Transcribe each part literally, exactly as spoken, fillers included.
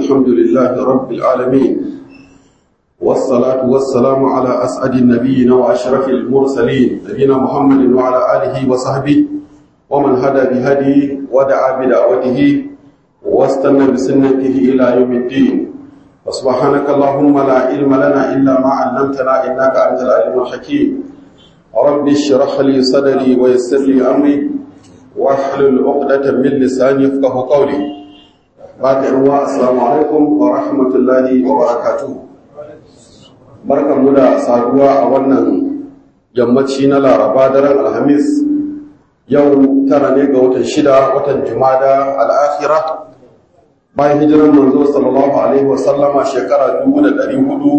الحمد لله رب العالمين والصلاة والسلام على أسعد النبيين وأشرف المرسلين نبينا محمد وعلى آله وصحبه ومن هدى بهديه ودعا بدعوته واستنى بسنته إلى يوم الدين وسبحانك اللهم لا علم لنا إلا ما علمتنا إنك أنت العليم الحكيم رب اشرح لي صدري ويسر لي أمري واحلل عقدة من لساني يفقهوا قولي بعد الله السلام عليكم ورحمة الله وبركاته barkanmu da saduwa a wannan yammaci na Laraba daren Alhamis yau tara ne ga watan shida watan Jumada al-Akhirah bayan hijiran manzo sallallahu alaihi wasallama shekara dubu da ɗari hudu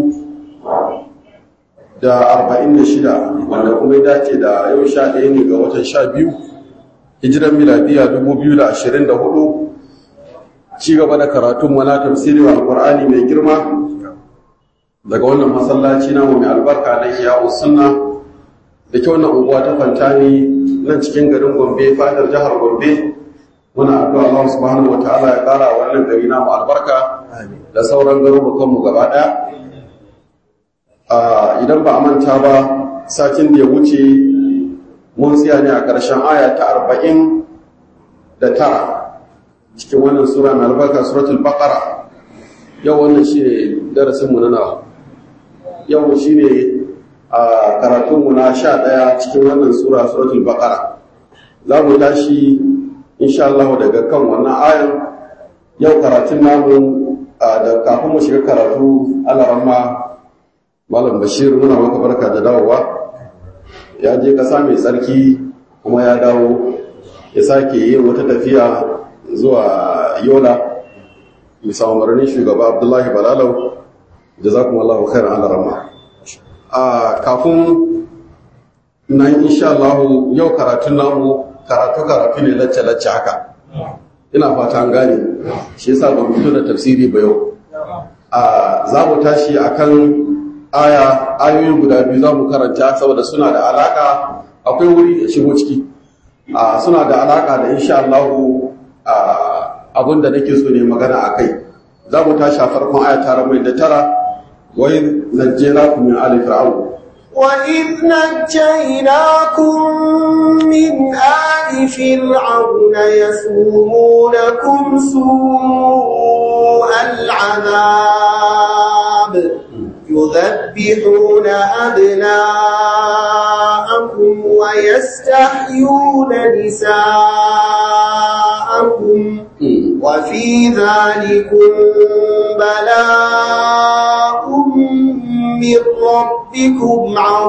da arba'in da shida wanda kuma ya dace da yau sha ɗaya ne ga watan sha biyu hijiran miladiya dubu biyu da ashirin da hudu ci gaba da karatun mana tafsirin alqur'ani mai girma daga wannan masallaci namu mai albarka na Iyawu Sunna da ke wannan unguwa ta Fantani nan cikin garin Gombe fadar jihar Gombe muna addu'a Allah subhanahu wataala ya kara wannan gari namu albarka da sauran garurukan mu gaba daya idan ba a manta ba satin da ya wuce mun tsaya ne a ƙarshen aya ta arba'in da tara cikin wannan sura mai albarka suratul baqara yau wannan shi ne darasinmu na nawa yau shi ne a karatunmu na sha ɗaya cikin wannan sura suratul baqara za mu tashi insha Allah daga kan wannan ayan yau karatun namu da kafin mu shiga karatu alaramma malam bashir muna maka barka da dawowa ya je kasa mai tsarki kuma ya dawo ya sake yin wata tafiya zuwa yola bisa umarnin shugaba abdullahi balalau jazakumullahu khairan ala rama a kafin nan insha Allah yau karatun namu karatu karatu ne lacce lacce haka ina fata an gane shi yasa ban fito da tafsiri ba yau a za mu tashi akan aya ayoyi guda biyu za mu karanta saboda suna da alaka akwai wuri shigo ciki a suna da alaka da insha Allah abinda nake so ne magana akai za mu tashi a farkon aya ta mai da tara wa in najjaynakum min ali fir'aun wa in najjaynakum min ali fir'aun yasumunakum su'al 'adab يذبحون أبناءكم ويستحيون نساءكم وفي ذلكم بلاء من ربكم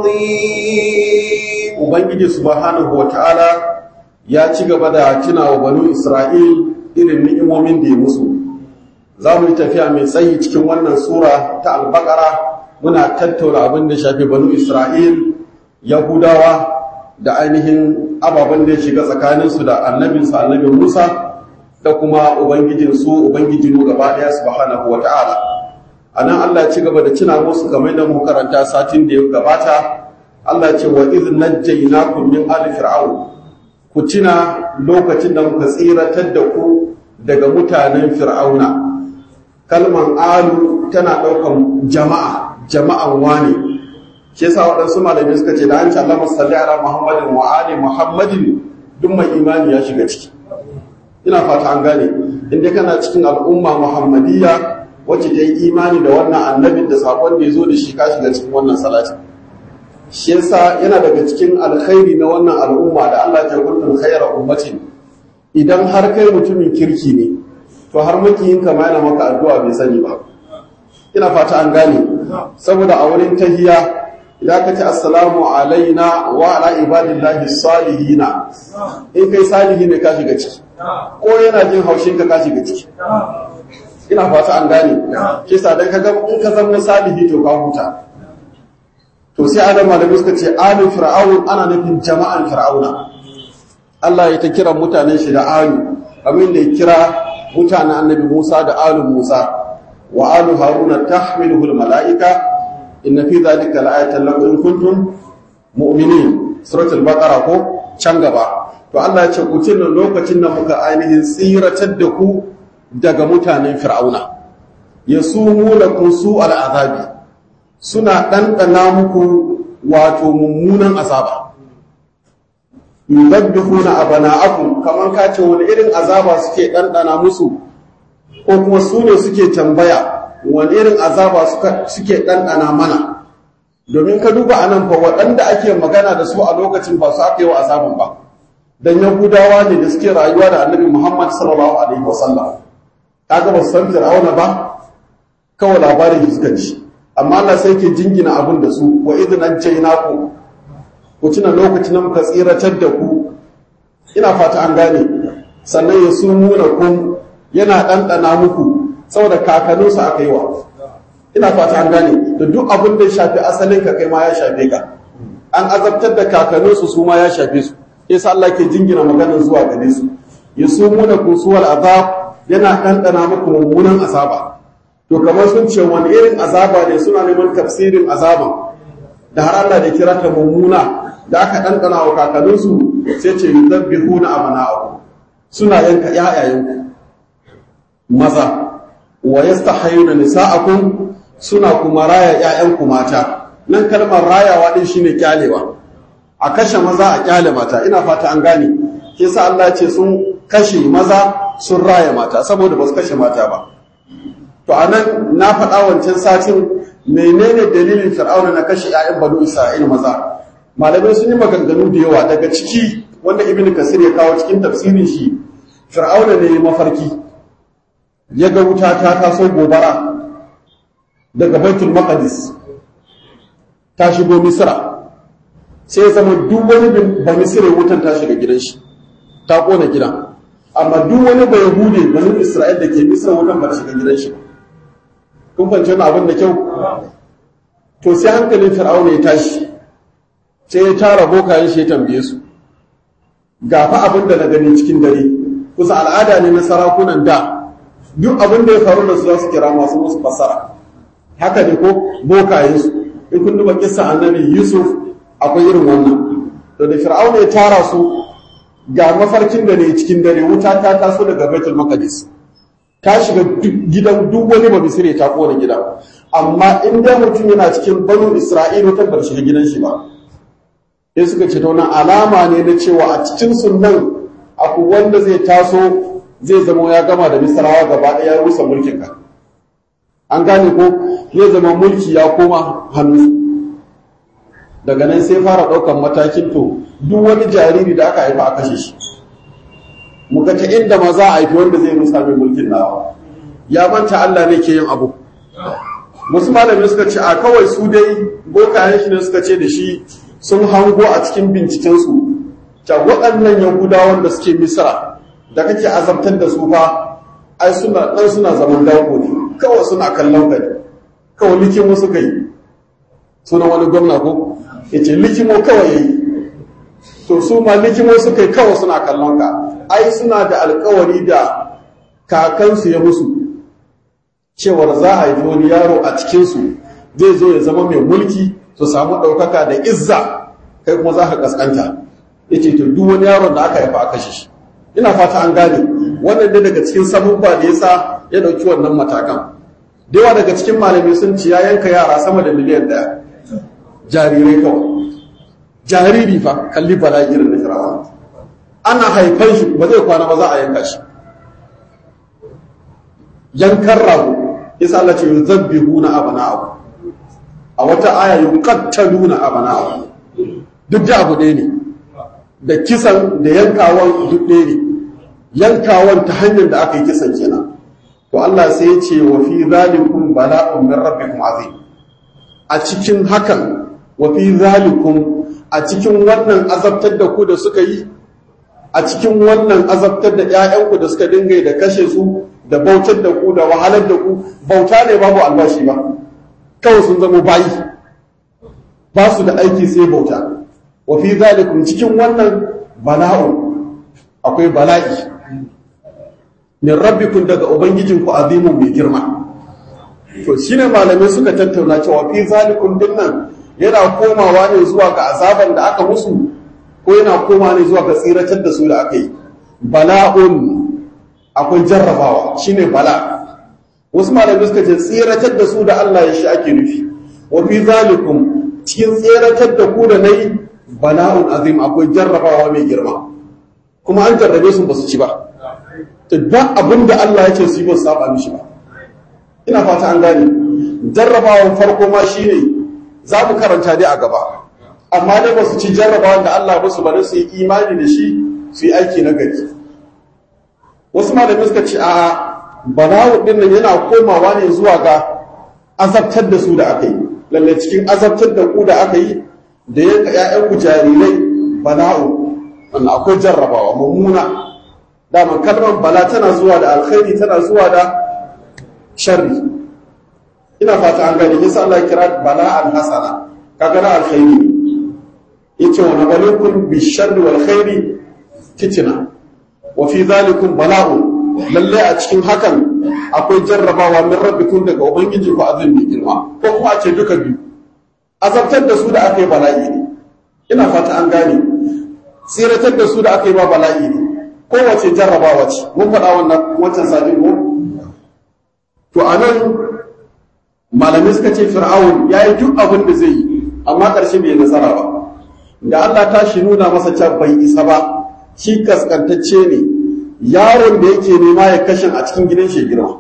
عظيم وبنجي سبحانه وتعالى ya ci gaba da tunawa banu Isra'il irin ni'imomin da ya musu za mu yi tafiya mai tsayi cikin wannan sura ta al-Baqara muna tattauna abin da shafi banu Isra'il Yahudawa da ainihin ababen da ya shiga tsakaninsu da annabinsu annabin Musa da kuma ubangijinsu ubangijinmu gaba ɗaya subhanahu wa ta'ala a nan Allah ya ci gaba da cina musu kamar da mu karanta satin da ya gabata Allah ya ce wa idh najjaynakum min ali fir'aun ku tuna lokacin da muka tsiratar da ku daga mutanen fir'auna kalman alu tana ɗaukan jama'a jama'an wani shi yasa waɗansu malamai suka ce da an ce Allahumma salli ala Muhammadin wa ali Muhammadin duk mai imani ya shiga ciki ina fata an gane inda kana cikin al'umma Muhammadiyya wacce ta yi imani da wannan annabin da sakon da ya zo da shi ka shiga cikin wannan salati shi yasa yana daga cikin alkhairi na wannan al'umma da Allah ya kuntum khayra ummatin idan har kai mutumin kirki ne to har makiyinka ma yana maka addu'a bai sani ba ina fata an gane saboda a wurin tahiyya idan ka ce assalamu alaina wa ala ibadillahi salihina in kai salihi ne ka shiga ciki ko yana jin haushin ka ka shiga ciki ina fata an gane kisa dan kaga in ka zama salihi to ka huta to sai adam malamai suka ce alu fir'aun ana nufin jama'an fir'auna Allah ya ta kira mutanen shi da alu abin da ya kira mutanen annabi Musa da alu Musa wa alu haruna tahmiluhu almalaika inna fi dhalika la'ayatan lakum in kuntum mu'minin suratul baqara ko can gaba to Allah ya ce ku tuna lokacin da muka ainihin tsiratar da ku daga mutanen fir'auna yasumunakum su'al azabi suna dandana muku wato mummunan azaba yudabbihuna abana'akum kaman kace wani irin azaba suke dandana musu ko kuma su ne suke tambaya wani irin azaba suke dandana mana domin ka duba anan fa waɗanda ake magana da su a lokacin ba su aka yi wa azaban ba dan yahudawa ne da suke rayuwa da annabi Muhammad sallallahu alaihi wasallam kaga ba su san fir'auna ba kawai labarin suka ji amma Allah sai ke jingina abin da su wa idnan jaynaku ku tuna lokacin da muka tsiratar da ku ina fata an gane sannan ya sumuna kun yana dandana muku saboda kakanninsu aka yi wa ina fata an gane da duk abin da ya shafi asalin ka kai ma ya shafe ka an azabtar da kakanninsu su ma ya shafe su yasa Allah ke jingina maganar zuwa gare su yasumuna kun suwal azab yana dandana muku mummunan azaba to kamar sun ce wani irin azaba ne suna neman tafsirin azaban da har Allah da kira ta mummuna da aka dandana wa kakanninsu sai ce yudabbihuna abana'akum suna yanka ƴaƴayenku maza wa yastahyuna nisa'akum suna kuma raya ƴaƴanku mata nan kalmar rayawa din shine kyalewa a kashe maza a kyale mata ina fata an gane yasa Allah ya ce sun kashe maza sun raya mata saboda ba su kashe mata ba to anan na faɗa wancan satin menene dalilin fir'auna na kashe ƴaƴan banu isra'ila maza malamai sun yi maganganu da yawa daga ciki wanda ibn kasir ya kawo cikin tafsirin shi fir'auna ne mafarki ya ga wuta ta taso gobara daga baitul maqdis ta shigo misra sai ya zama duk wani ba misra wutan ta shiga gidan shi ta kona gidan amma duk wani ba yahude banu isra'il da ke misra wutan ba shiga gidan shi kun fahimci wannan abin da kyau to sai hankalin fir'auna ya tashi sai ya tara bokayen shi ya tambaye su ga fa abin da na gani cikin dare kusa al'ada ne na sarakunan da duk abin da ya faru da su za su kira masu musu fassara haka ne ko bokayen su in kun duba kissa annabi yusuf akwai irin wannan to da fir'auna ya tara su ga mafarkin da ne cikin dare wuta ta taso daga baitul maqdis ta shiga gidan duk wani ba misire ta kona gida amma in dai mutum yana cikin banu isra'ila ta bar shiga gidan shi ba sai suka ce ta wannan alama ne na cewa a cikin sunan akwai wanda zai taso zai zama ya gama da misrawa gaba ɗaya ya rusa mulkin ka an gane ko zai zama mulki ya koma hannu daga nan sai fara ɗaukan matakin to duk wani jariri da aka haifa a kashe shi muka ta inda ma za a haifi wanda zai rusa mai mulkin nawa ya manta Allah ne ke yin abu wasu malamai suka ce a kawai su dai bokayen shi ne suka ce da shi sun hango a cikin bincikensu ta waɗannan yahudawan da suke misra da kake azabtar da su fa ai suna ɗan suna zaman dawo ne kawai suna kallon gari kawai likimo suka yi suna wani gwamna ko ya ce likimo kawai ya yi to su ma likimo suka yi kawai suna kallon ka ai suna da alkawari da kakansu ya musu cewar za a haifi wani yaro a cikinsu zai zo ya zama mai mulki su samu ɗaukaka da izza kai kuma za ka ƙasƙanta ya ce to duk wani yaron da aka haifa a kashe shi ina fata an gane wannan dai daga cikin sabubba da yasa ya ɗauki wannan matakan da yawa daga cikin malamai sun ci ya yanka yara sama da miliyan ɗaya jarirai kawai jariri fa kalli bala'i irin na firawa ana haifan shi ba zai kwana ba za a yanka shi yankan rago yasa Allah ce yuzabbihuna abana'ahu a wata aya yuqattaluna abana'ahu duk da abu ɗaya ne da kisan da yankawan duk ɗaya ne yankawan ta hanyar da aka yi kisan kenan to Allah sai ya ce wa fi zalikum bala'un min rabbikum azim a cikin hakan wa fi zalikum a cikin wannan azabtar da ku da suka yi a cikin wannan azabtar da ƴaƴanku da suka dinga da kashe su da bautar da ku da wahalar da ku bauta ne babu albashi ba kawai sun zama bayi ba su da aiki sai bauta wa fi zalikum cikin wannan bala'u akwai bala'i min rabbikum daga ubangijinku azimun mai girma to shine malamai suka tattauna cewa fi zalikum dinnan yana komawa ne zuwa ga azaban da aka musu ko yana komawa ne zuwa ga tsiratar da su da aka yi bala'un akwai jarrabawa shine bala wasu malamai suka ce tsiratar da su da Allah ya shi ake nufi wa fi zalikum cikin tsiratar da ku da nayi bala'un azim akwai jarrabawa mai girma kuma an jarrabe su ba su ci ba ba abin da Allah ya ce su yi ba su saba mishi ba ina fata an gane jarrabawan farko ma shine za mu karanta dai a gaba amma dai ba su ci jarrabawan da Allah ba su bari su yi imani da shi su yi aiki na gari wasu malamai suka ce a bala'u din nan yana komawa ne zuwa ga azabtar da su da aka yi lalle cikin azabtar da ku da aka yi da yanka ƴaƴan ku jarirai bala'u wannan akwai jarrabawa mummuna dama kalmar bala tana zuwa da alkhairi tana zuwa da sharri ina fata an gani yasa Allah ya kira bala'an hasana kaga na alkhairi yace wa nabalikum bisharri wal khairi fitna wa fi zalikum bala'un lalle a cikin hakan akwai jarrabawa min rabbikum daga ubangiji ku azumi girma ko kuma a ce duka biyu azabtar da su da aka yi bala'i ne ina fata an gane tsiratar da su da aka yi ba bala'i ne kowace jarrabawa ce mun faɗa wannan wancan sadin ko to anan malamai suka ce fir'aun ya yi duk abin da zai yi amma ƙarshe bai nasara ba da Allah ta shi nuna masa can bai isa ba shi kaskantacce ne yaron da yake nema ya kashe a cikin gidan shi girma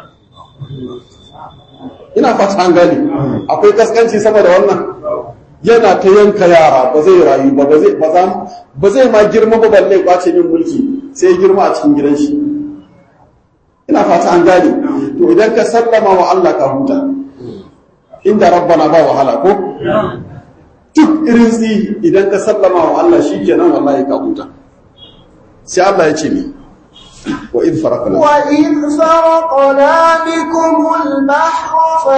ina fata an gane akwai kaskanci sama da wannan yana ta yanka yara ba zai rayu ba ba zai ma girma ba balle kwace min mulki sai ya girma a cikin gidan shi ina fata an gane to idan ka sallama wa Allah ka huta inda rabbana ba wahala ko duk irin tsi idan ka sallama wa Allah shikenan wallahi ka huta sai Allah ya ce ni وإذ فرقنا وإذ فرقنا بكم البحر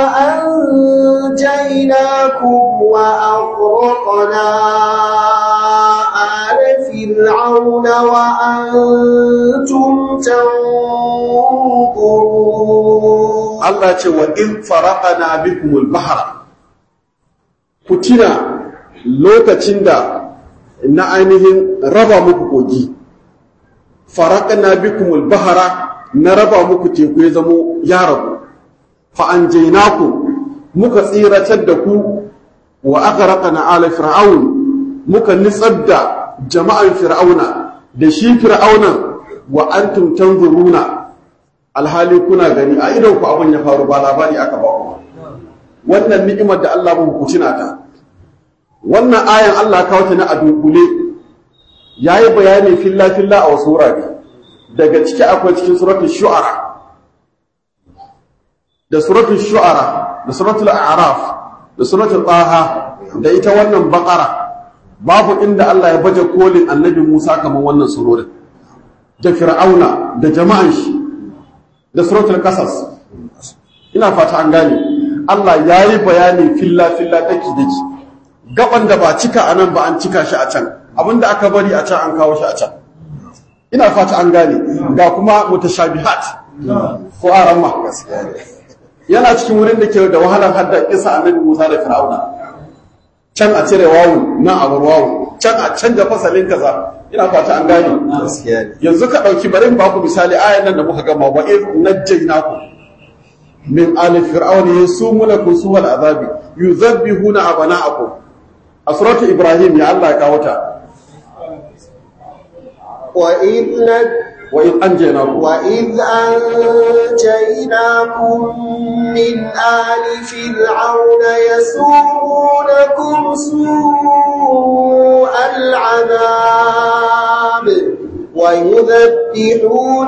فأنجيناكم وأغرقنا آل فرعون وأنتم تنظرون الله يقول وإذ فرقنا بكم البحر كتنا لوكacin da na ainihin raba muku kogi faraqna bikumul bahara na raba muku teku ya zamo ya rabu fa anjaynakum muka tsiratar da ku wa aghraqna ala fir'aun muka nitsar da jama'an fir'auna da shi fir'aunan wa antum tanzuruna alhali kuna gani a idan ku abun ya faru ba labari aka ba ku wannan ni'imar da Allah muku tuna ta wannan ayan Allah kawo ta na adukule yayi bayani filla filla a wasu wurare daga ciki akwai cikin suratul shu'ara da suratul shu'ara da suratul a'raf da suratul taha da ita wannan baqara babu inda Allah ya baje kolin annabi Musa kaman wannan surorin da fir'auna da jama'an shi da suratul qasas ina fata an gane Allah yayi bayani filla filla daki daki gaban da ba cika anan ba an cika shi a can abinda aka bari a can an kawo shi a can ina fata an gane ga kuma mutashabihat ko aramma yana cikin wurin da ke da wahalar hadda kisa annabi Musa da Fir'auna can a cire wawu nan a bar wawu can a canja fasalin kaza ina fata an gane yanzu ka dauki bari ba ku misali ayan nan da muka gama wa iz najjaynakum min ali fir'auna yasumunakum suwal azabi yuzabbihuna abana'akum a suratul ibrahim ya Allah ya kawo ta وإذ وإذ أنجيناكم وإذ أنجيناكم من آل فرعون يسومونكم سوء العذاب ويذبحون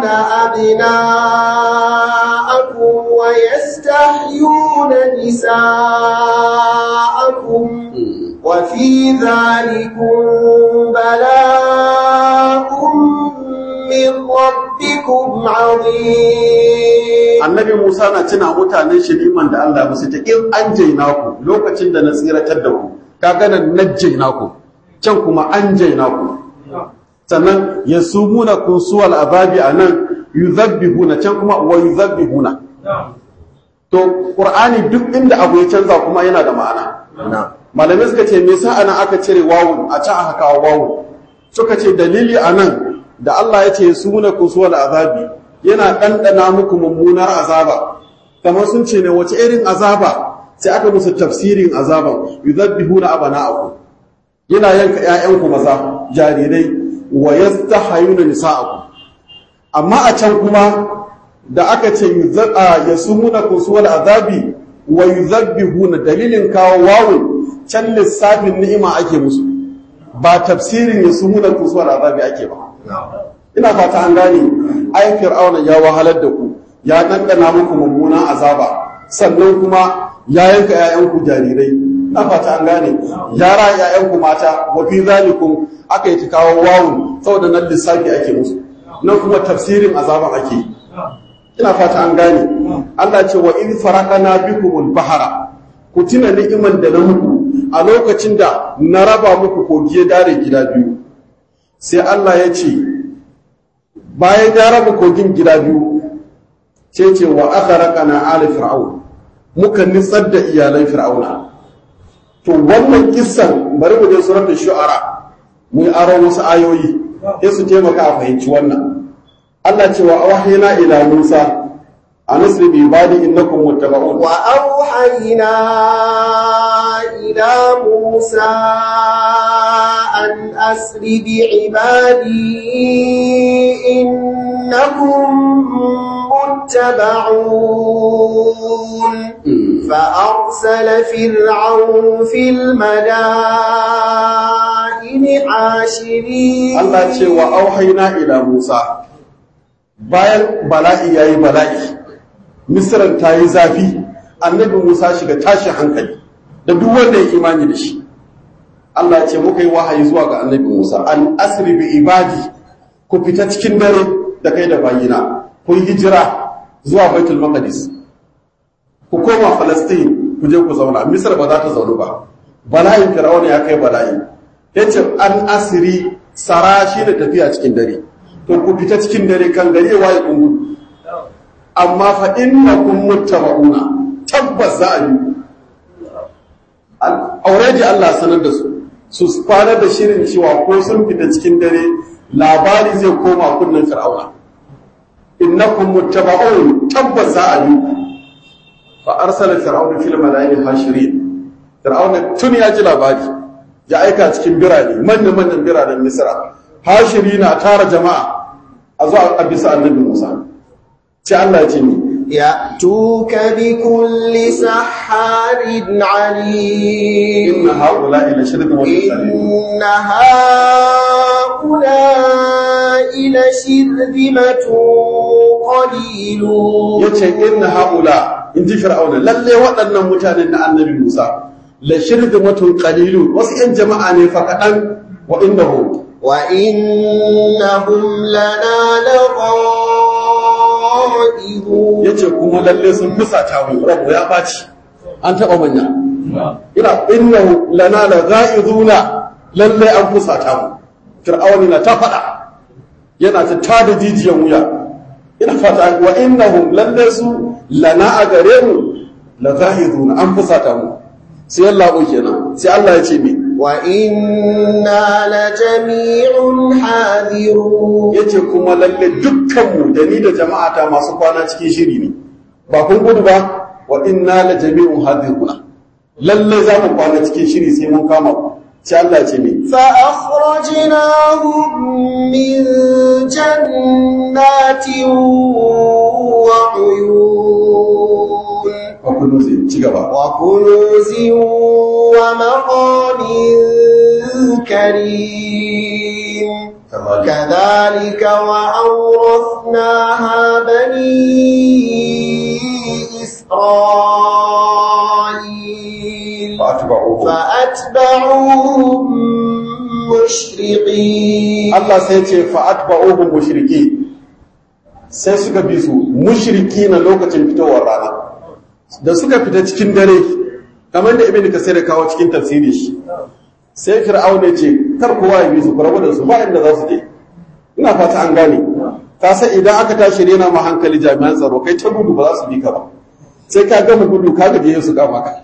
أبناءكم ويستحيون نساءكم وفي ذلكم بلاء من ربكم عظيم annabi Musa na tuna mutanen shi liman da Allah musu ta in anjaynaku lokacin da na tsiratar da ku kaga nan najjaynaku can kuma anjaynaku sannan yasumuna kun suwal azabi anan yuzabbihuna can kuma wa yuzabbihuna to qur'ani duk inda abu ya canza kuma yana da ma'ana malamai suka ce me yasa ana aka cire wawun a can aka kawo wawun suka ce dalili anan da Allah ya ce yasumuna kun suwal azabi yana dandana muku mummunar azaba kamar sun ce ne wace irin azaba, sai aka musu tafsirin azaban yuzabbihuna abana'akum, yana yanka ƴaƴanku maza jarirai wa yastahayuna nisa'akum. Amma a can kuma da aka ce yasumuna kusuwal azabi wa yuzabbihuna, dalilin kawo wawun can lissafin ni'ima ake musu, ba tafsirin yasumuna kusuwal azabi ake ba. Ina fata an gane, ai fir'auna ya wahalar da ku, ya dandana muku mummunan azaba, sannan kuma ya yanka ƴaƴanku jarirai. Ina fata an gane, ya ra ƴaƴanku mata, wa fi zalikum aka yi ta kawo wawun saboda nan lissafi ake musu, nan kuma tafsirin azaban ake. Ina fata an gane. Allah ce wa in faraqana bikumul bahara, ku tuna ni'iman da na muku a lokacin da na raba muku kogi ya dare gida biyu. Sai Allah ya ce bayan ya raba kogin gida biyu, ce ce wa aghraqana ala fir'aun, muka nitsar da iyalan fir'auna. To wannan kissan bari mu je suratul shu'ara mu yi aro wasu ayoyi sai su taimaka a fahimci wannan. Allah ce wa auhayna ila Musa an asri bi ibadi innakum muttaba'un. Wa auhayna ila Musa an asri bi ibadi innakum muttaba'un. Fa arsala fir'aun fil madaini hashirin. Allah ce wa auhayna ila Musa, bayan bala'i ya yi bala'i, misiran ta yi zafi, annabi Musa shiga tashin hankali da duk wanda ya imani da shi. Allah ce muka yi wahayi zuwa ga annabi Musa, an asri bi ibadi, ku fita cikin dare da kai da bayina, ku yi hijira zuwa Baitul Maqdis, ku koma Palestine, ku je ku zauna. Misir ba za ta zaunu ba, bala'in Fir'auna ya kai bala'i. Yace an asri, sara shi da tafiya cikin dare, to ku fita cikin dare kan gari ya waye kungu. Amma fa innakum muttaba'una, tabbas za a yi. Already Allah sanar da su, su fara da shirin cewa ko sun fita cikin dare labari zai koma kunnen Fir'auna. Innakum muttaba'un, tabbas za a yi. Fa arsala fir'auna fil mala'ikati hashirin. Fir'auna tun ya ji labari, ya aika cikin birane, manyan manyan biranen Misra. Hashiri na tara jama'a a zuwa a bisa annabi Musa. Ce Allah ya ce ni, ya tuka bi kulli saharin alim. inna haula ila shirkatun inna haula ila shirkatun qalilun. Yace inna haula, in ji Fir'auna, lalle waɗannan mutanen na annabi Musa la shirkatun qalilun, wasu yan jama'a ne fa kadan, wa innahu وَإِنَّهُمْ لَنَا لَغَائِظُونَ. yace kuma lalle sun fusata mu, rabu ya baci, an taba manya. Ina innahu lana laghaizuna, lalle an fusata mu. Fir'auni na ta fada, yana ta tada jijiyan wuya. Ina fata wa innahum lalle su lana a gare mu laghaizuna, an fusata mu. Sai Allah ko kenan, sai Allah ya ce mi وَإِنَّا لَجَمِيعٌ حَاذِرُونَ. yace kuma lalle dukkanmu da ni da jama'ata masu kwana cikin shiri ne, ba kun gudu ba. Wa inna la jami'un hadiruna, lalle za mu kwana cikin shiri sai mun kama ku. Sai Allah ce me فَأَخْرَجْنَاهُم مِّن جَنَّاتٍ وَعُيُونٍ. wa kunuzi, ci gaba. وَكُنُوزٍ وَمَقَامٍ كَرِيمٍ. كَذَلِكَ وَأَوْرَثْنَاهَا بَنِي إِسْرَائِيلَ فأتبعوهم فَأَتْبَعُوهُم مُشْرِقِينَ. Allah sai ce fa'atba'uhum mushriki, sai suka bi su mushriki na lokacin fitowar rana, da suka fita cikin dare, kamar da Ibn Kasir ya kawo cikin tafsiri shi. Sai Fir'aun ya ce kar kowa ya bi su, rabu da su ba inda za su je. Ina fata an gane. Ka san idan aka tashi rena ma hankali jami'an tsaro, kai ta gudu ba za su bi ka ba. Sai ka gama gudu ka gaje su kama ka.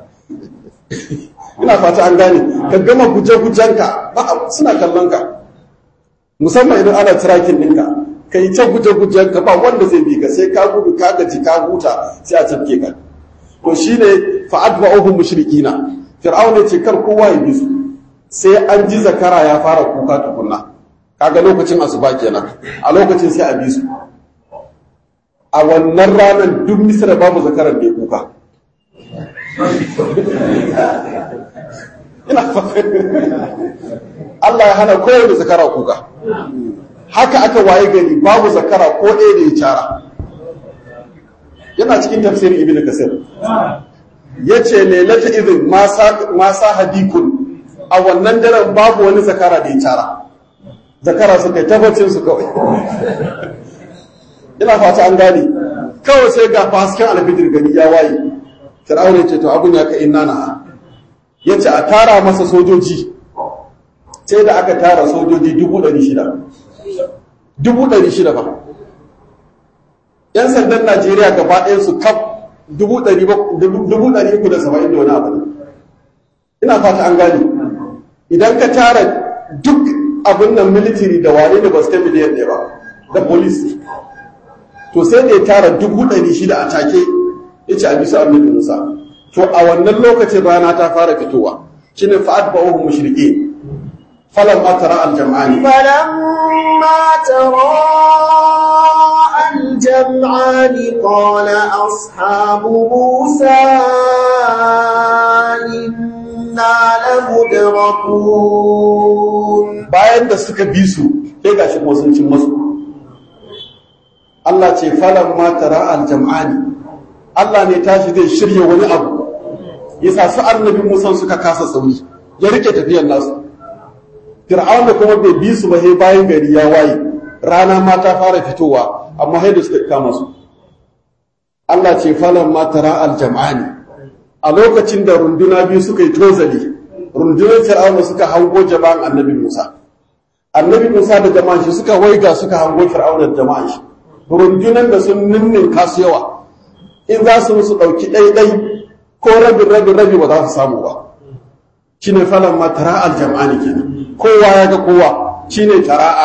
Ina fata an gane, ka gama guje-gujenka ba suna kallon ka, musamman idan ana tracking ɗinka, kai ta guje-gujen ka ba wanda zai bi ka sai ka gudu ka gaji ka huta sai a tafke ka to shine fa'adba'uhum mushrikina fir'auna ce kar kowa ya bi su sai an ji zakara ya fara kuka tukunna kaga lokacin asuba kenan a lokacin sai a bi su a wannan ranar duk misra babu zakaran da ya kuka ina Allah ya hana kowane zakara kuka haka aka waye gari babu zakara ko ɗaya da ya cara yana cikin tafsirin ibn kasir yace lailata idin ma sa hadikun a wannan daren babu wani zakara da ya cara zakara suka yi tabbacin su kawai ina fata an gane kawai sai ga hasken alfijir gani ya waye fir'auna ya ce to abun ya ka inna na yace a tara masa sojoji sai da aka tara sojoji dubu ɗari shida dubu ɗari shida ba yan sandan Najeriya gaba ɗayan su kaf dubu ɗari uku da saba'in da wani abu ne ina fata an gane idan ka tara duk abin nan military da wane da ba su ta miliyan ɗaya ba da police to sai da ya tara dubu ɗari shida a take ya ce a bisa annabi Musa to a wannan lokacin rana ta fara fitowa shine fa'ad ba'uhum mushrikeen falamma tara al-jam'ani falamma tara al-jam'ani qala ashabu Musa inna lamudrakun bayan da suka bi su sai gashi kuma sun cin masu Allah ce falamma tara al-jam'ani Allah ne tashi zai shirye wani abu yasa su annabi Musa suka kasa sauri ya rike tafiyar nasu Fir'auna kuma bai bi su ba sai bayan gari ya waye rana ma ta fara fitowa amma sai da suka kama su Allah ce falamma tara al-jam'ani a lokacin da runduna biyu suka yi tozali rundunar Fir'auna suka hango jama'an annabi Musa annabi Musa da jama'an shi suka waiga suka hango Fir'auna da jama'an shi rundunan da sun ninnin kasu yawa in za su musu ɗauki ɗaiɗai ko rabin rabin rabi ba za su samu ba shi ne falon ma tara aljam'ani kenan kowa ya ga kowa shi ne tara'a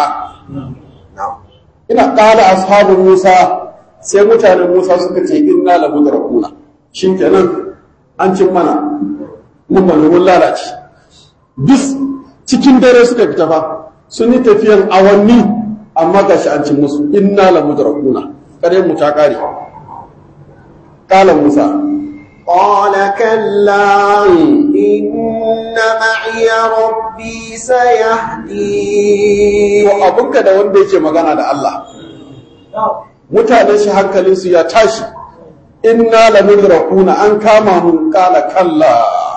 ina ƙala ashabin Musa sai mutanen Musa suka ce inna la mudrakuna shi kenan an cin mana mun bani mun lalace bis cikin dare suka fita fa sun yi tafiyan awanni amma gashi an cin musu inna la mudrakuna kare mu ta kare qala Musa qala kalla inna ma'iya rabbi sayahdi to abunka da wanda yake magana da Allah mutanen shi hankalin su ya tashi inna la mudrakuna an kama mun qala kalla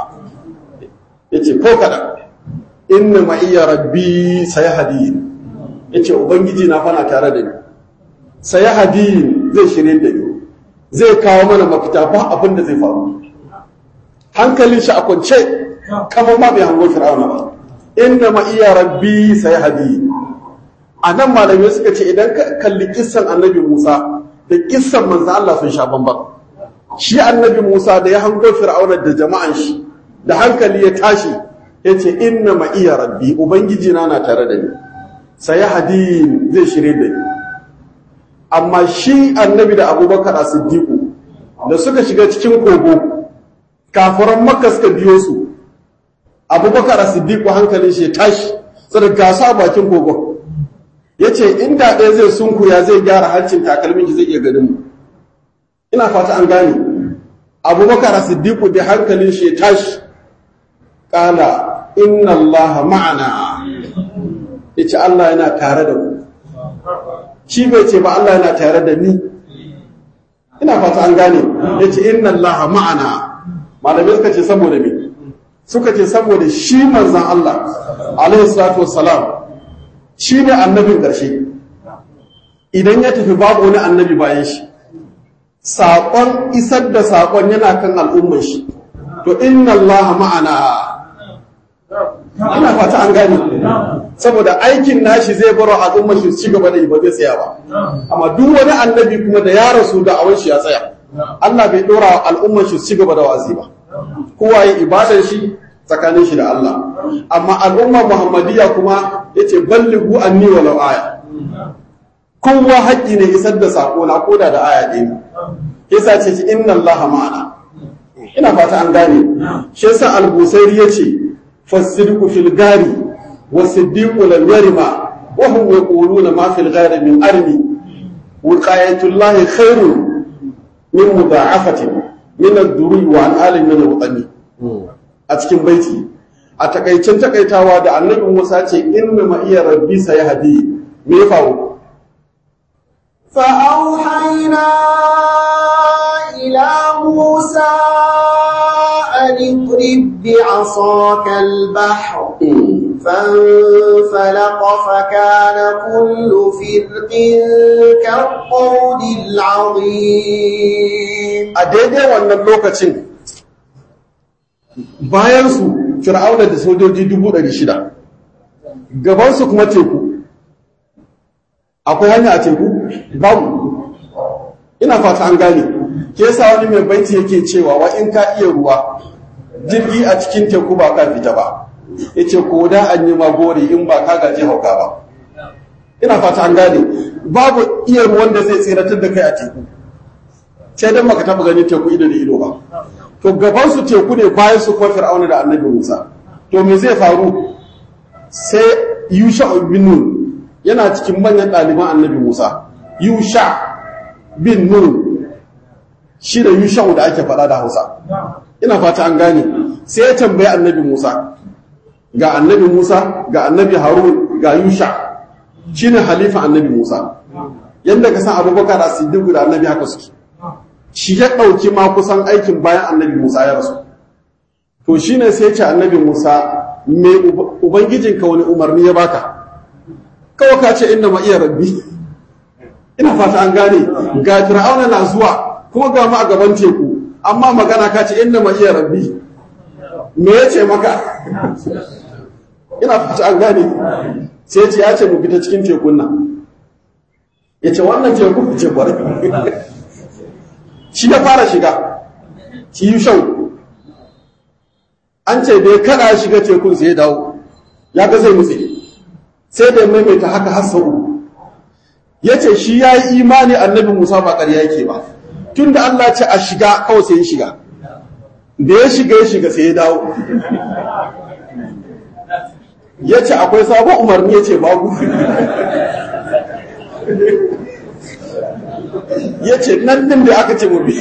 yace ko kada inna ma'iya rabbi sayahdi yace ubangiji na fana tare da ni sayahdi zai shirye da ni zai kawo mana mafita ba abin da zai faru hankalin shi a kwance kamar ma bai hango fir'auna ba inna ma iya rabbi sayhadi anan malamai suka ce idan ka kalli kissan annabi Musa da kissan manzo Allah sun sha bamban shi annabi Musa da ya hango fir'auna da jama'an shi da hankali ya tashi yace inna ma iya rabbi ubangiji na na tare da ni sayhadi zai shirye da ni amma shi annabi da abubakar a siddiƙu da suka shiga cikin kogo kafiran makka suka biyo su abubakar a siddiƙu hankalin shi tashi sai gasa a bakin kogon ya ce inda ɗaya zai sunkuya zai gyara hancin takalmin shi zai iya ganin mu ina fata an gane abubakar a siddiƙu da hankalin shi tashi ƙala inna allaha ma'ana ya ce Allah yana tare da mu shi bai ce ba Allah yana tare da ni ina fata an gane yace inna allaha ma'ana malamai suka ce saboda me suka ce saboda shi manzon Allah alaihi salatu wassalam shi ne annabin ƙarshe idan ya tafi babu wani annabi bayan shi saƙon isar da saƙon yana kan al'ummar shi to inna allaha ma'ana ina fata an gane saboda aikin nashi zai baro al'ummar shi ci gaba da yi ba zai tsaya ba amma duk wani annabi kuma da ya rasu da awan shi ya tsaya Allah bai dora al'ummar shi ci gaba da wazi ba kowa yi ibadar shi tsakanin shi da Allah amma al'ummar Muhammadiyya kuma yace ballighu anni walau aya kowa haƙƙi ne isar da sako na koda da aya ɗaya yasa ce inna allaha ma'ana ina fata an gane shi yasa al-busairi yace fasidqu fil gari wasiddiqu lam yarima wa hum yaquluna ma fil gari min armi wiqayatullahi khairun min mudha'afatin min ad-duri wa an alim min al-watani a cikin baiti a takaicin takaitawa da annabi Musa ce inna ma iya rabbi sayahdi me ya faru fa auhayna ila Musa an idrib bi'asaka al-bahr فانفلق فكان كل فرق كالطود العظيم a daidai wannan lokacin bayan su fir'auna da sojoji dubu ɗari shida gaban su kuma teku akwai hanya a teku babu ina fata an gane ke sa wani mai baiti yake cewa wa in ka iya ruwa jirgi a cikin teku ba ka fita ba yace ko da an yi magori in ba ka gaji hauka ba ina fata an gane babu iya ruwan da zai tsiratar da kai a teku sai dan baka taba ganin teku ido da ido ba to gaban su teku ne bayan su kuma fir'auna da annabi Musa to me zai faru sai Yusha bin Nun yana cikin manyan ɗaliban annabi Musa Yusha bin Nun shi da Yusha da ake faɗa da Hausa ina fata an gane sai ya tambayi annabi Musa ga annabi Musa ga annabi Harun ga Yusha shine halifa annabi Musa yanda ka san Abubakar da Siddiq da annabi haka suke shi ya dauki ma kusan aikin bayan annabi Musa ya rasu to shine sai ya ce annabi Musa me ubangijinka wani umarni ya baka kawai ka ce inna ma iya rabbi ina fata an gane ga Fir'auna na zuwa kuma ga mu a gaban teku amma magana ka ce inna ma iya rabbi me yace maka ina fata an gane sai ce ya ce mu fita cikin tekun nan ya ce wannan teku ce kwarai shi ya fara shiga shi yi shau an ce da ya kada shiga tekun sai ya dawo ya ga zai nutse sai da maimaita haka har sau ya ce shi ya yi imani annabi Musa ba ƙarya yake ba tun da Allah ce a shiga kawai sai ya shiga da ya shiga ya shiga sai ya dawo ya ce akwai sabon umarni ya ce babu ya ce nan din da aka ce mubi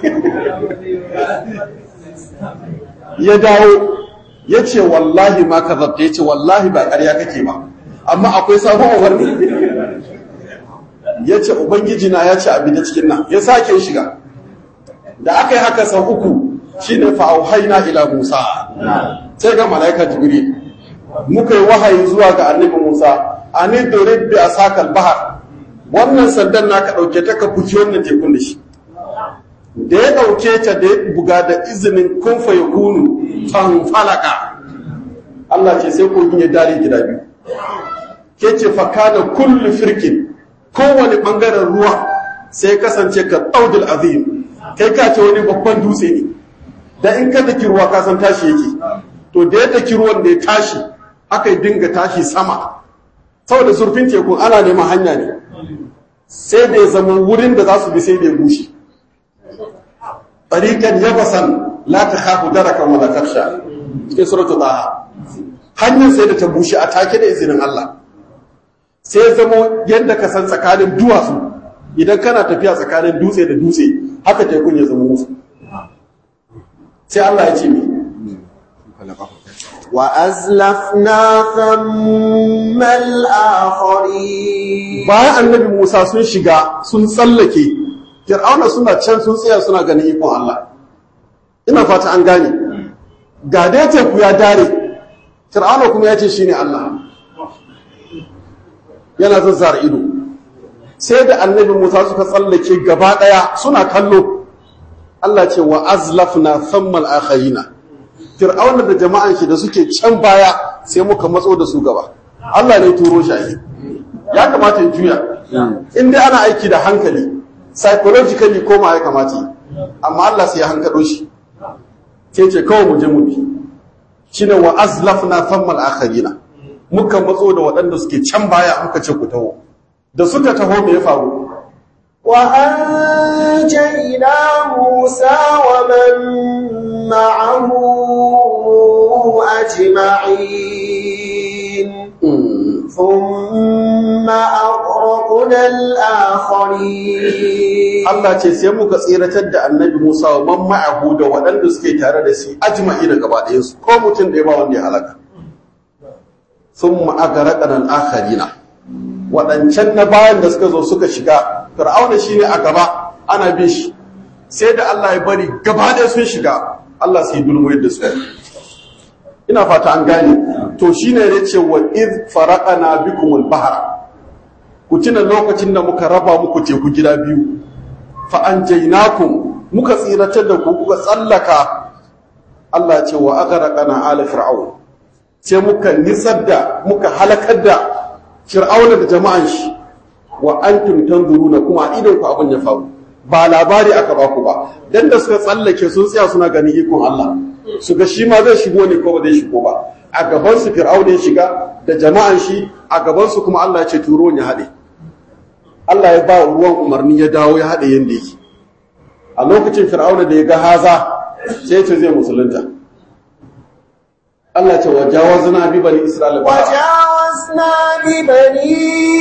ya dawo ya ce wallahi ma ka zabta ya ce wallahi ba ƙarya kake ba amma akwai sabon umarni ya ce ubangiji na ya ce abin da cikin nan ya sake shiga da aka yi haka sau uku shine fa'auhaina ila Musa sai ga malaika Jibril muka yi wahayi zuwa ga annabi Musa ani durib bi asakal bahar wannan sandan naka dauke ta ka fuki wannan tekun da shi da ya dauke ta da buga da izinin kun fa yakunu fan falaka Allah ce sai kogin ya dare gida biyu ke ce fa kana kullu firkin kowane bangaren ruwa sai kasance ka daudul azim kai ka ce wani babban dutse ne da in ka daki ruwa ka san tashi yake to da ya daki ruwan da ya tashi aka yi dinga tashi sama saboda zurfin tekun ana neman hanya ne sai da ya zama wurin da za su bi sai da ya bushe tariqan yabasan la takhafu darakan wala takhsha cikin suratul taha hanyar sai da ta bushe a take da izinin Allah sai zama yadda ka san tsakanin duwatsu idan kana tafiya tsakanin dutse da dutse haka tekun ya zama musu sai Allah ya ce mi wa azlafna thamma al-akharin bayan annabi Musa sun shiga sun tsallake Fir'auna suna can sun tsaya suna ganin ikon Allah ina fata an gane ga dai teku ya dare Fir'auna kuma ya ce shine Allah yana zazzara ido sai da annabi Musa suka tsallake gaba daya suna kallo Allah ce wa azlafna thamma al-akhirina Fir'auna da jama'an shi da suke can baya sai muka matso da su gaba Allah ne turo shi ya kamata ya juya in dai ana aiki da hankali psychologically koma ya kamata amma Allah sai ya hankado shi sai ce kawai mu je mu bi shine wa azlafna thamma al-akhirina muka matso da waɗanda suke can baya muka ce ku tawo da suka taho me ya faru وأنجينا موسى ومن معه أجمعين ثم أغرقنا الآخرين Allah ce sai muka tsiratar da annabi Musa wa man ma'ahu da waɗanda suke tare da shi ajma'i da gaba ɗayan su ko mutum da ya ba wanda ya halaka thumma aghraqna al-akharina waɗancan na bayan da suka zo suka shiga fir'auna shine a gaba ana bin shi sai da Allah ya bari gaba ɗaya sun shiga Allah sai dulmuyar da su ina fata an gane to shine ya ce wa id faraqana bikumul bahra ku tuna lokacin da muka raba muku teku gida biyu fa anjaynakum muka tsiratar da ku kuka tsallaka Allah ya ce wa aghraqana ala fir'aun sai muka nisar da muka halakar da fir'auna da jama'an shi wa antum tanzuruna kuma idan ku abin ya faru ba labari aka baku ba dan da suka tsallake sun tsaya suna ganin ikon Allah su ga shi ma zai shigo ne ko ba zai shigo ba a gaban su fir'auna ya shiga da jama'an shi a gaban su kuma Allah ya ce turo ya hade Allah ya ba ruwan umarni ya dawo ya hade yanda yake a lokacin fir'auna da ya ga haza sai ya ce zai musulunta Allah ce wajawazna bi bani isra'ila wajawazna bi bani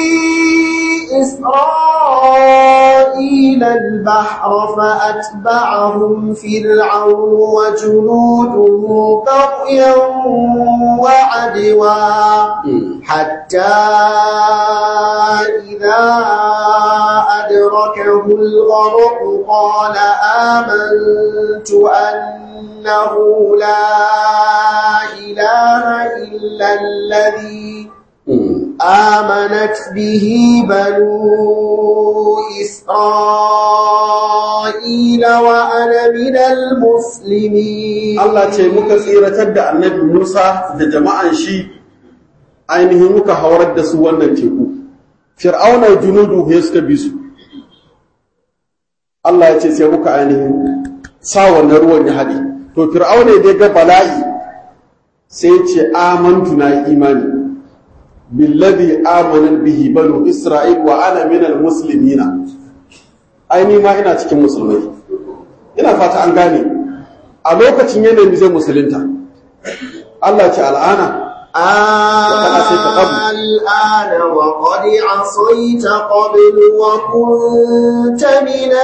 isra'ila al-bahra fa atba'ahum fir'aun wa junuduhu baghyan wa adwa hatta idha adrakahu al-gharq qala amantu annahu la إله إلا الذي آمنت به بنو إسرائيل وأنا من المسلمين الله ce muka tsiratar da annabi Musa da jama'an shi ainihin muka haurar da su wannan teku fir'auna junudu ya suka bi su Allah ya ce sai muka ainihin sa wannan ruwan ya haɗe to fir'auna dai ga bala'i sai ce amantu na imani billadhi amanan bihi banu isra'il wa ana minal muslimina ai ni ma ina cikin musulmai ina fata an gane a lokacin yanayin zai musulunta Allah ce al'ana الآن وقد عصيت قبل وكنت من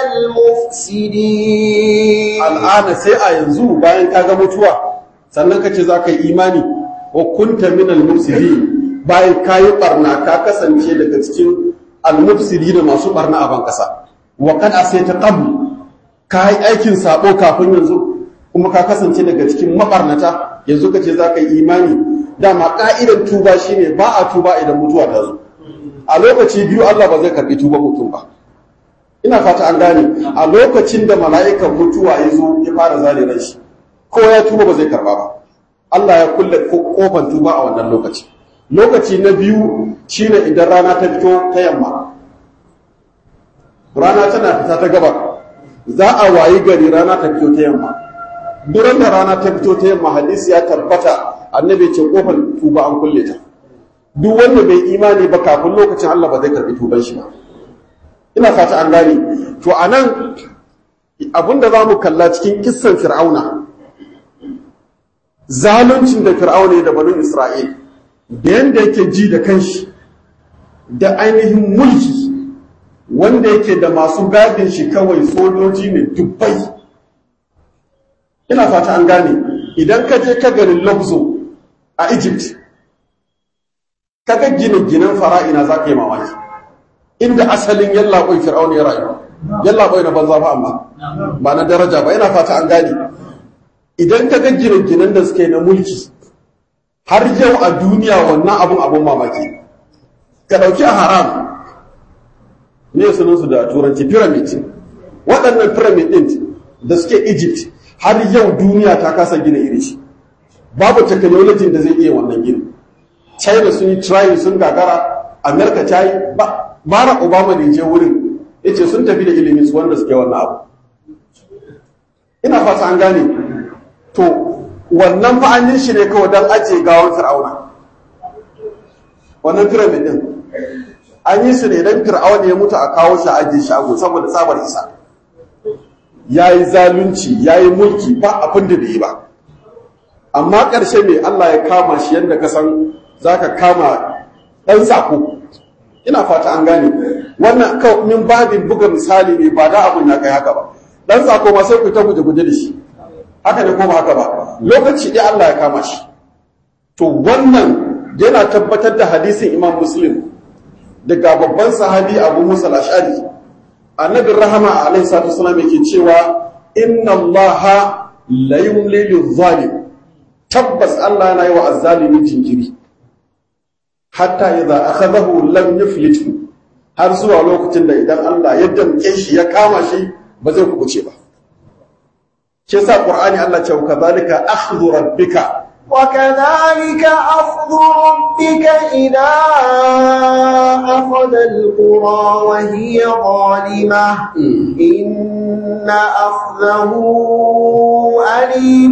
المفسدين الآن sai a yanzu bayan ka ga mutuwa sannan kace zaka yi imani wa kunta min al-mufsidin bayan kayi barna ka kasance daga cikin al-mufsidin masu barna a ban kasa wa kad asaita qabl kai aikin sabo kafin yanzu kuma ka kasance daga cikin mabarnata yanzu kace zaka yi imani dama ka'idar tuba shine ba a tuba idan mutuwa ta zo a lokaci biyu Allah ba zai karbi tuba mutum ba ina fata an gane a lokacin da mala'ikan mutuwa ya zo ya fara zare ran shi ko ya tuba ba zai karba ba Allah ya kulle kofar tuba a wannan lokaci lokaci na biyu shine idan rana ta fito ta yamma rana tana fita ta gaba za a wayi gari rana ta fito ta yamma duran da rana ta fito ta yamma hadisi ya tabbata annabi ce kofar tuba an kulle ta duk wanda bai imani ba kafin lokacin Allah ba zai karbi tuban shi ba ina fata an gane to anan abinda zamu kalla cikin kissan fir'auna zaluncin da fir'auna da banu Isra'il da yanda yake ji da kanshi da ainihin mulki wanda yake da masu gadin shi kawai sojoji ne dubbai ina fata an gane idan ka je ka garin Luxor a Egypt ka ga gine-ginen fara'ina za ka yi mamaki inda asalin yallaɓoi fir'auna ya rayu yallaɓoi na banza fa amma ba na daraja ba ina fata an gane idan ka ga gine-ginen da suke na mulki har yau a duniya wannan abun abun mamaki ka ɗauki a haram ne sunansu da turanci pyramid waɗannan pyramid ɗin da suke Egypt har yau duniya ta kasa gina iri shi babu technology da zai iya wannan gini China sun yi try sun gagara America ta yi Barack Obama ne je wurin yace sun tafi da ilimin su wanda suke wannan abu ina fata an gane to wannan fa an yi shi ne kawai dan aje gawan Fir'auna wannan pyramid din an yi su ne don fir'auna ya mutu a kawo shi a ajiye shi ago saboda tsabar isa ya yi zalunci ya yi mulki ba abin da bai yi ba amma ƙarshe mai Allah ya kama shi yadda ka san za ka kama ɗan sako ina fata an gane wannan min babin buga misali ne ba da abin ya kai haka ba ɗan sako ma sai ku ta guje-guje da shi haka ne ko ba haka ba lokaci ɗaya Allah ya kama shi to wannan yana tabbatar da hadisin Imam Muslim daga babban sahabi Abu Musa al-Ash'ari annabi rahama alaihi salatu wasallam yake cewa inna Allaha la yumli lil-zalim tabbas Allah yana yi wa azzalimi jinkiri hatta idza akhadahu lam yuflithu har zuwa lokacin da idan Allah ya damke shi ya kama shi ba zai kubuce ba shi yasa Qur'ani Allah ce kadhalika akhdhu rabbika وكذلك أخذ ربك إذا أخذ القرى وهي ظالمة إن أخذه أليم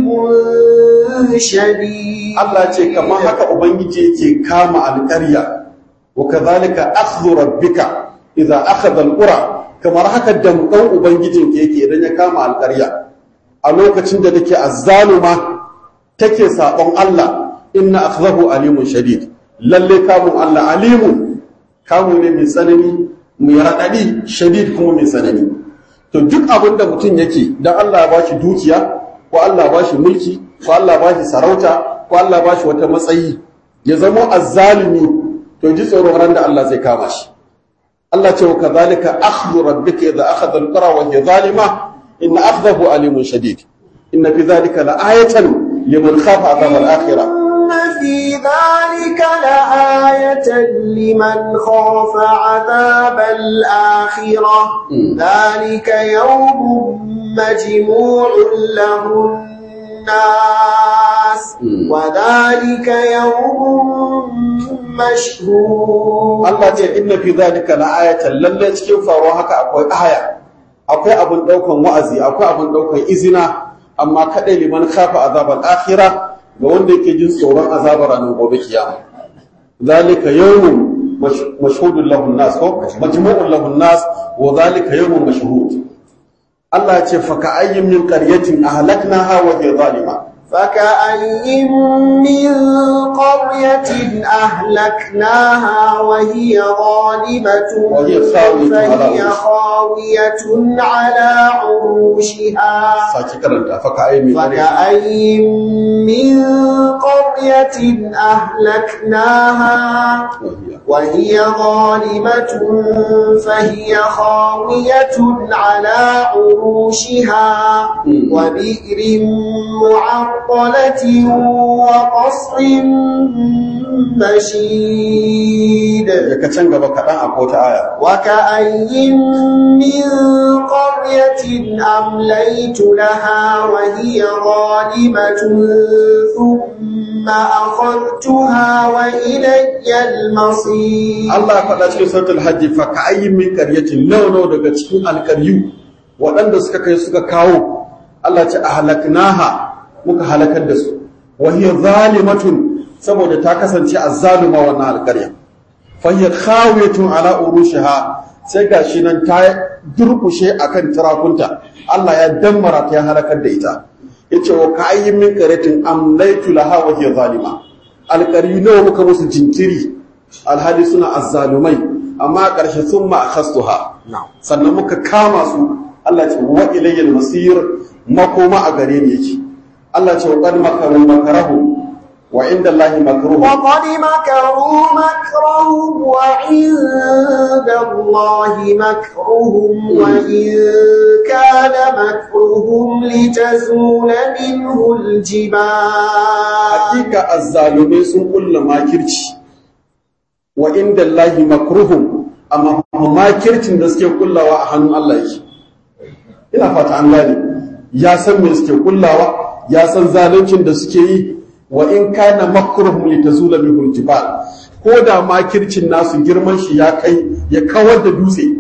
شديد الله ce kamar haka ubangiji yake kama alƙarya وكذلك أخذ ربك إذا أخذ القرى kamar haka damkan ubangijin yake idan ya kama alƙarya a lokacin da take azzaluma take sabon Allah inna akhzahu alimun shadid lalle kamun Allah alimun kamu ne mai tsanani mai radadi shadid kuma mai tsanani to duk abinda mutum yake dan Allah ya bashi dukiya ko Allah ya bashi mulki ko Allah ya bashi sarauta ko Allah ya bashi wata matsayi ya zama azzalimi to ji tsoron ran da Allah zai kama shi Allah ce wa kadhalika akhdhu rabbika idha akhadha al-qura wa hiya zalima inna akhdahu alimun shadid inna fi dhalika la ayatan لمن خاف عذاب الآخرة إن في ذلك لآية لمن خاف عذاب الآخرة ذلك يوم مجموع له الناس وذلك يوم مشهود الله تعالى إن في ذلك لآية لله cikin faruwa haka akwai aya akwai abun daukan wa'azi akwai abun daukan izina amma kadai liman khafa azabal akhirah ga wanda yake jin tsoron azabar ranar gobe kiyama zalika yawmun mashhudun lahu an-nas ko majmu'un lahu an-nas wa zalika yawmun mashhud Allah ya ce fa ka ayyin min qaryatin ahlaknaha wa hiya zalima فكأين من قرية أهلكناها وهي ظالمة فهي خاوية على عروشها فكأين من قرية أهلكناها وهي ظالمة فهي خاوية على عروشها وبئر معطلة وقصر مشيد وكأي من قرية أمليت لها وهي ظالمة ثم أخذتها وإلي المصير الله قد أشكي سورة الحج فكأي من قرية لو لو دقا cikin alƙaryu waɗanda suka kai suka kawo Allah ce ahlaknaha muka halakar da su wa hiya zalimatun saboda ta kasance azzaluma wannan alƙarya fa hiya khawiyatun ala urushiha sai gashi nan ta durkushe akan tirakunta Allah ya dammara ta halakar da ita yace wa kayyin min qaratin amlaytu laha wa hiya zalima alƙaryu nawa muka musu jinkiri alhali suna azzalumai amma ƙarshe sun ma akhastuha sannan muka kama su Allah ce wa ilayyal masir makoma a gare ni yake Allah ce wa qad makaru makarahu wa inda Allahi makruhu wa qad makaru makrahum wa inda Allahi makruhum wa in kana makruhum litazula minhu aljibal hakika azzalume sun kulla makirci wa inda Allahi makruhum amma makircin da suke kullawa a hannun Allah yake ina fata an gane ya san me suke kullawa ya san zaluncin da suke yi wa in kana makruhum litazula bihul jibal ko da makircin nasu girman shi ya kai ya kawar da dutse